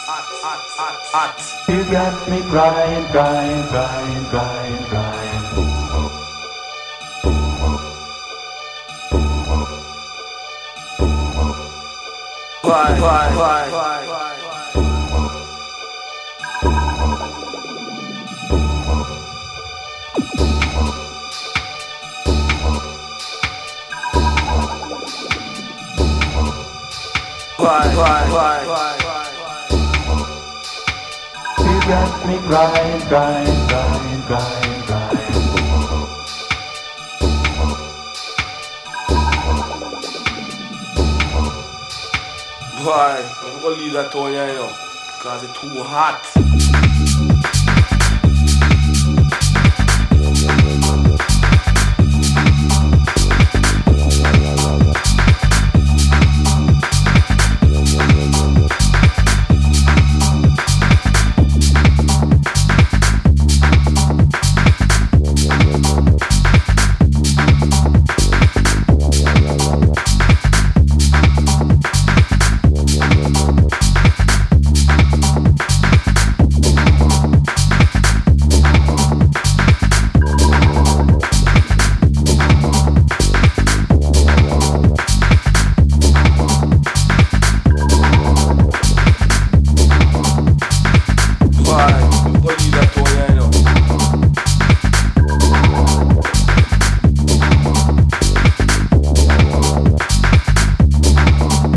You got me crying, crying, crying, crying, crying. You got me crying, crying, crying, crying, crying. Boy, I'm gonna leave that on you, because it's too hot.